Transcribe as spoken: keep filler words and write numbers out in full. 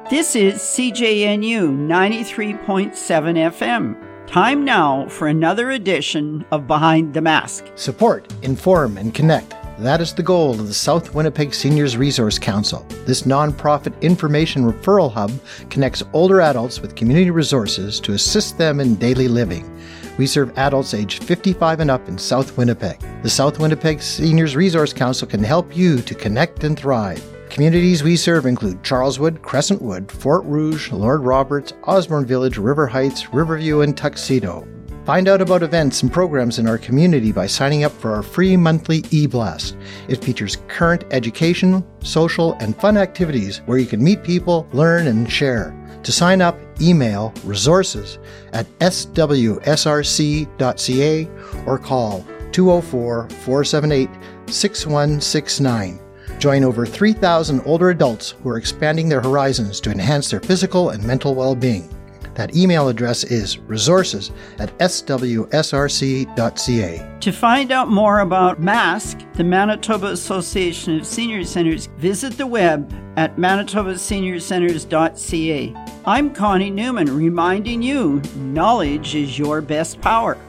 This is C J N U ninety-three point seven F M. Time now for another edition of Behind the Mask. Support, inform, and connect. That is the goal of the South Winnipeg Seniors Resource Council. This nonprofit information referral hub connects older adults with community resources to assist them in daily living. We serve adults aged fifty-five and up in South Winnipeg. The South Winnipeg Seniors Resource Council can help you to connect and thrive. Communities we serve include Charleswood, Crescentwood, Fort Rouge, Lord Roberts, Osborne Village, River Heights, Riverview, and Tuxedo. Find out about events and programs in our community by signing up for our free monthly e-blast. It features current education, social, and fun activities where you can meet people, learn, and share. To sign up, email resources at s w s r c dot c a or call two oh four, four seven eight, six one six nine. Join over three thousand older adults who are expanding their horizons to enhance their physical and mental well-being. That email address is resources at s w s r c dot c a. To find out more about MASC, the Manitoba Association of Senior Centres, visit the web at manitoba senior centres dot c a. I'm Connie Newman, reminding you, knowledge is your best power.